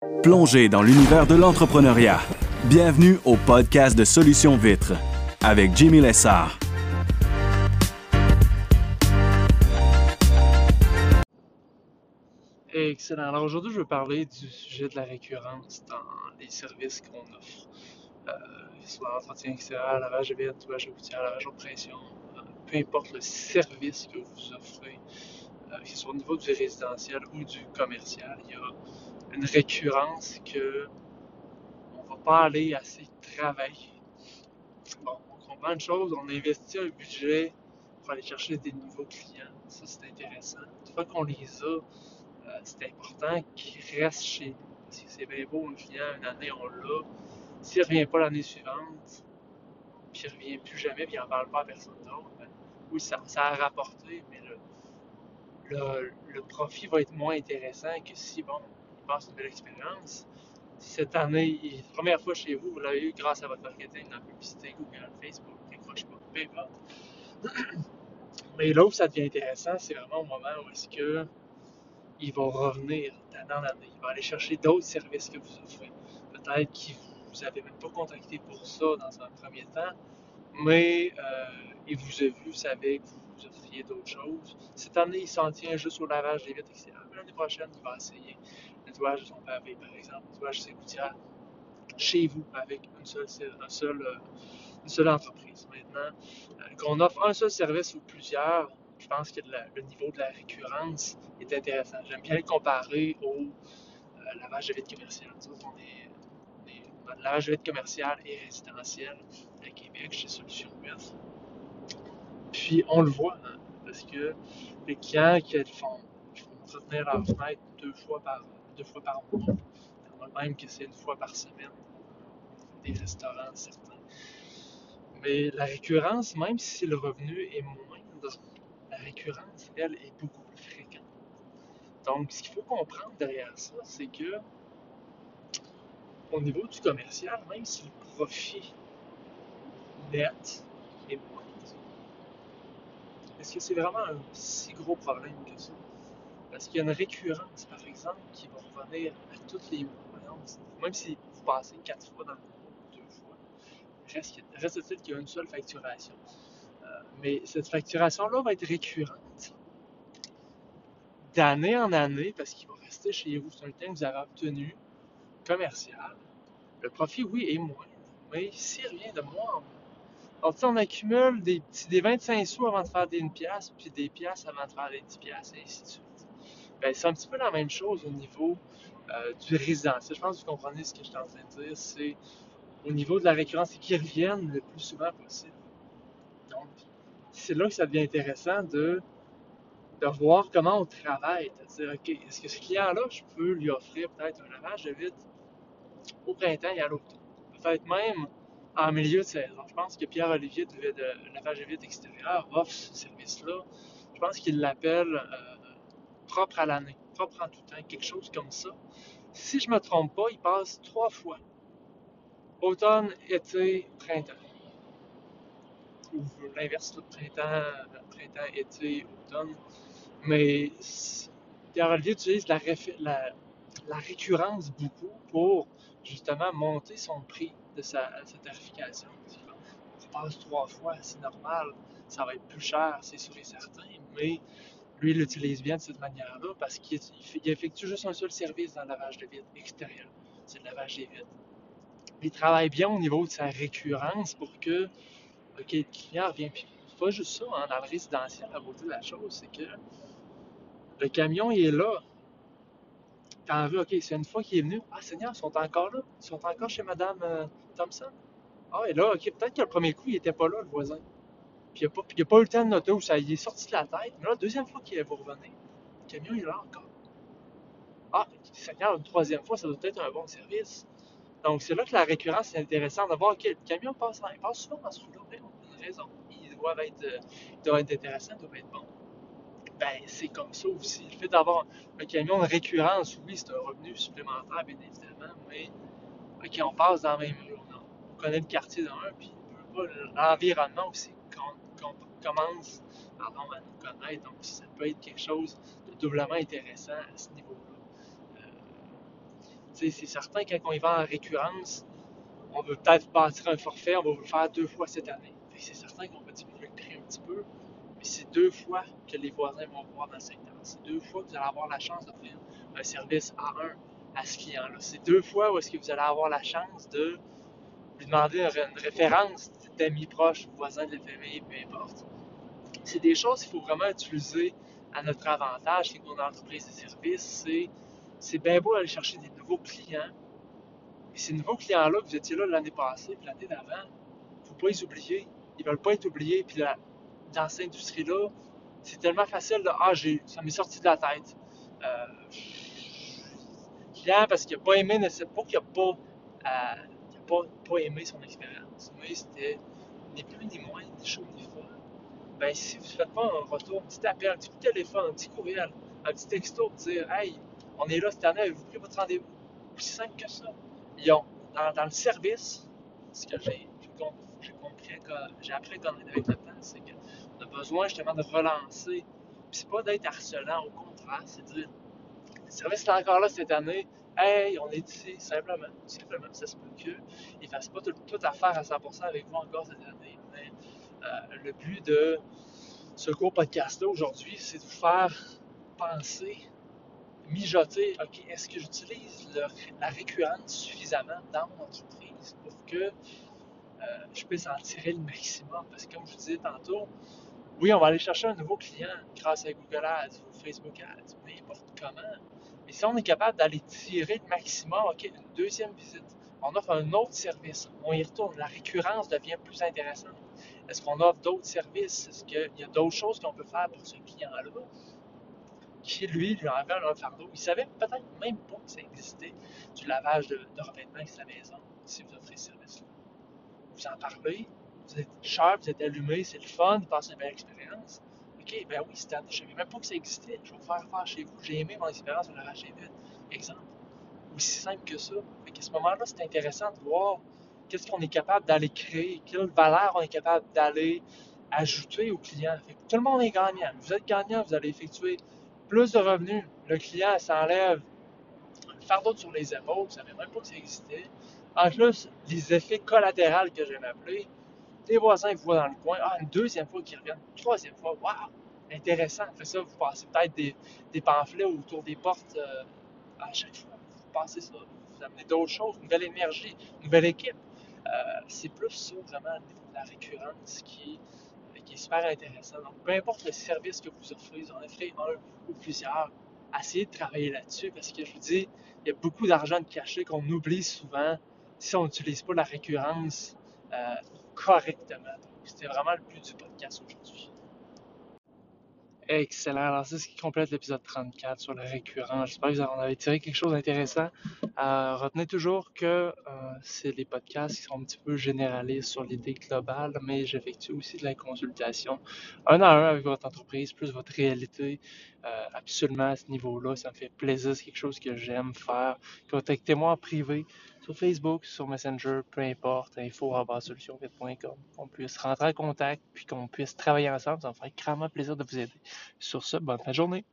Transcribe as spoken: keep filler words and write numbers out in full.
Plongez dans l'univers de l'entrepreneuriat. Bienvenue au podcast de Solutions Vitres avec Jimmy Lessard. Excellent. Alors aujourd'hui, je veux parler du sujet de la récurrence dans les services qu'on offre. Euh, soit entretien extérieur, lavage de vitres, lavage de gouttière, lavage de pression, euh, peu importe le service que vous offrez, euh, que ce soit au niveau du résidentiel ou du commercial, il y a une récurrence que on va pas aller assez travailler. Bon, on comprend une chose, on investit un budget pour aller chercher des nouveaux clients. Ça, c'est intéressant. Une fois qu'on les a, euh, c'est important qu'ils restent chez nous. Parce que c'est bien beau, un client, une année, on l'a. S'il ne revient pas l'année suivante, puis il ne revient plus jamais, puis il n'en parle pas à personne d'autre, ben, oui, ça, ça a rapporté, mais le, le, le profit va être moins intéressant que si, bon, il passe une belle expérience. Cette année, la première fois chez vous, vous l'avez eu grâce à votre marketing, dans la publicité, Google, Facebook, décroche pas, peu importe. Mais là où ça devient intéressant, c'est vraiment au moment où est-ce que il va revenir d'année en année. Il va aller chercher d'autres services que vous offrez. Peut-être qu'il vous avez même pas contacté pour ça dans un premier temps, mais euh, il vous a vu, savait que vous offriez d'autres choses. Cette année, il s'en tient juste au lavage des vitres extérieures. L'année prochaine, il va essayer le nettoyage de son pavé, par exemple, le nettoyage de ses gouttières chez vous avec une seule, un seul, euh, une seule entreprise. Maintenant, euh, qu'on offre un seul service ou plusieurs, je pense que la, le niveau de la récurrence est intéressant. J'aime bien le comparer au euh, lavage de vitres commercial. Nous autres, on est, on est dans le lavage de vitres commercial et résidentiel à Québec chez Solutions Vitres. Puis on le voit, hein, parce que les clients qui font, qui font retenir leur fenêtre deux fois par, deux fois par mois, il y en a même que c'est une fois par semaine, des restaurants certains. Mais la récurrence, même si le revenu est moindre, la récurrence, elle, est beaucoup plus fréquente. Donc, ce qu'il faut comprendre derrière ça, c'est que au niveau du commercial, même si le profit net est moindre, est-ce que c'est vraiment un si gros problème que ça? Parce qu'il y a une récurrence, par exemple, qui va revenir à tous les mois. Même si vous passez quatre fois dans le mois, deux fois, reste-t-il qu'il y a une seule facturation. Euh, mais cette facturation-là va être récurrente d'année en année parce qu'il va rester chez vous. C'est un temps que vous avez obtenu commercial. Le profit, oui, est moindre, mais s'il revient de mois en mois, alors, on accumule des, petits, des vingt-cinq sous avant de faire des une pièce, puis des pièces avant de faire des dix pièces, et ainsi de suite. Ben, c'est un petit peu la même chose au niveau euh, du résidentiel. Je pense que vous comprenez ce que je suis en train de dire. C'est au niveau de la récurrence, c'est qu'ils reviennent le plus souvent possible. Donc, c'est là que ça devient intéressant de, de voir comment on travaille. C'est-à-dire, OK, est-ce que ce client-là, je peux lui offrir peut-être un lavage de vitres au printemps et à l'automne? Peut-être même en milieu de saison. Je pense que Pierre-Olivier de, de Lavage de vitres extérieures offre ce service-là. Je pense qu'il l'appelle euh, propre à l'année, propre en tout temps, quelque chose comme ça. Si je ne me trompe pas, il passe trois fois. Automne, été, printemps. Ou l'inverse, tout printemps, printemps, été, automne. Mais Pierre-Olivier utilise la, la, la récurrence beaucoup pour justement monter son prix de sa, sa tarification. On passe trois fois, c'est normal, ça va être plus cher, c'est sûr et certain, mais lui, il l'utilise bien de cette manière-là parce qu'il il effectue juste un seul service dans le lavage de vitres extérieur, c'est le lavage des vitres. Il travaille bien au niveau de sa récurrence pour que okay, le client revient. Puis, pas juste ça, hein, dans le résidentiel, la beauté de la chose, c'est que le camion, il est là. T'en veux, ok, c'est une fois qu'il est venu. Ah, Seigneur, ils sont encore là. Ils sont encore chez Madame euh, Thompson. Ah, et là, ok, peut-être que le premier coup, il était pas là, le voisin. Puis il n'a pas, pas eu le temps de noter où ça il est sorti de la tête. Mais là, la deuxième fois qu'il va revenir, le camion, il est là encore. Ah, Seigneur, une troisième fois, ça doit être un bon service. Donc, c'est là que la récurrence est intéressante de voir, ok, le camion passe, il passe souvent dans ce trou-là. Ben, on a une raison. Il doit être, euh, il doit être intéressant, il doit être bon. Ben, c'est comme ça aussi. Le fait d'avoir un camion de récurrence, oui, c'est un revenu supplémentaire, bien évidemment, mais OK, on passe dans la même rue. On connaît le quartier d'un, puis l'environnement aussi qu'on, qu'on commence pardon, à nous connaître. Donc, ça peut être quelque chose de doublement intéressant à ce niveau-là. Euh, C'est certain que quand on y va en récurrence, on veut peut-être bâtir un forfait, on va vous le faire deux fois cette année. C'est certain qu'on va diminuer le prix un petit peu, mais c'est deux fois que les voisins vont voir dans le secteur. C'est deux fois que vous allez avoir la chance d'offrir un service à un à ce client-là. C'est deux fois où est-ce que vous allez avoir la chance de lui demander une référence d'amis proches, voisins de la famille, peu importe. C'est des choses qu'il faut vraiment utiliser à notre avantage quand on est entreprise de service. C'est, c'est bien beau aller chercher des nouveaux clients. Et ces nouveaux clients-là, vous étiez là l'année passée, puis l'année d'avant, il ne faut pas les oublier. Ils ne veulent pas être oubliés. Puis là, dans cette industrie-là, c'est tellement facile de Ah, j'ai, ça m'est sorti de la tête. Euh, client parce qu'il n'a pas aimé, c'est pas qu'il n'a pas, euh, qu'il a pas, pas aimé son expérience. Mais c'était ni plus ni moins, ni chaud ni froid. Ben, si vous ne faites pas un retour, un petit appel, un petit coup de téléphone, un petit courriel, un petit texto pour dire Hey, on est là cette année, avez-vous pris votre rendez-vous? Aussi simple que ça. Ils ont, dans, dans le service, ce que j'ai, j'ai compris, j'ai appris à connaître avec le temps, c'est qu'on a besoin justement de relancer. Puis c'est pas d'être harcelant, au contraire, c'est de dire le service est encore là cette année. Hey, on est ici, simplement. Simplement, ça se peut qu'ils ne fassent pas tout, toute affaire à cent pour cent avec vous encore cette année. Mais euh, le but de ce court podcast-là aujourd'hui, c'est de vous faire penser, mijoter, OK, est-ce que j'utilise le, la récurrence suffisamment dans mon entreprise pour que euh, je puisse en tirer le maximum? Parce que comme je vous disais tantôt, oui, on va aller chercher un nouveau client grâce à Google Ads ou Facebook Ads, peu importe comment. Mais si on est capable d'aller tirer le maximum, OK, une deuxième visite, on offre un autre service, on y retourne, la récurrence devient plus intéressante. Est-ce qu'on offre d'autres services? Est-ce qu'il y a d'autres choses qu'on peut faire pour ce client-là qui, lui, lui enlève un fardeau? Il savait peut-être même pas que ça existait, du lavage de, de revêtements avec sa maison, si vous offrez ce service-là. Vous en parlez, vous êtes sharp, vous êtes allumé, c'est le fun, vous passez une belle expérience. OK, ben oui, je ne savais même pas que ça existait. Je vais vous faire faire chez vous. J'ai aimé mon expérience de lavage des vitres. Exemple. Aussi simple que ça. Fait qu'à ce moment-là, c'est intéressant de voir qu'est-ce qu'on est capable d'aller créer, quelle valeur on est capable d'aller ajouter au client. Fait que tout le monde est gagnant. Vous êtes gagnant, vous allez effectuer plus de revenus. Le client s'enlève un fardeau sur les épaules, vous ne savez même pas que ça existait. En plus, les effets collatéraux que j'aime appeler, les voisins vous voient dans le coin, ah, une deuxième fois qu'ils reviennent, une troisième fois, waouh, intéressant. Fait ça, vous passez peut-être des, des pamphlets autour des portes euh, à chaque fois. Vous passez ça, vous amenez d'autres choses, une nouvelle énergie, une nouvelle équipe. Euh, c'est plus ça, vraiment, au niveau de la récurrence qui, qui est super intéressant. Donc, peu importe le service que vous offrez, vous en offrez un ou plusieurs, essayez de travailler là-dessus parce que je vous dis, il y a beaucoup d'argent de caché qu'on oublie souvent si on n'utilise pas la récurrence euh, correctement. Donc, c'était vraiment le but du podcast aujourd'hui. Excellent. Alors, c'est ce qui complète l'épisode trente-quatre sur le récurrent. J'espère que vous en avez tiré quelque chose d'intéressant. Euh, retenez toujours que euh, c'est des podcasts qui sont un petit peu généralistes sur l'idée globale, mais j'effectue aussi de la consultation un à un avec votre entreprise, plus votre réalité. Euh, absolument à ce niveau-là, ça me fait plaisir. C'est quelque chose que j'aime faire. Contactez-moi en privé sur Facebook, sur Messenger, peu importe, info arobase solution vite point com, qu'on puisse rentrer en contact puis qu'on puisse travailler ensemble. Ça me ferait grandement plaisir de vous aider. Sur ce, bonne fin de journée.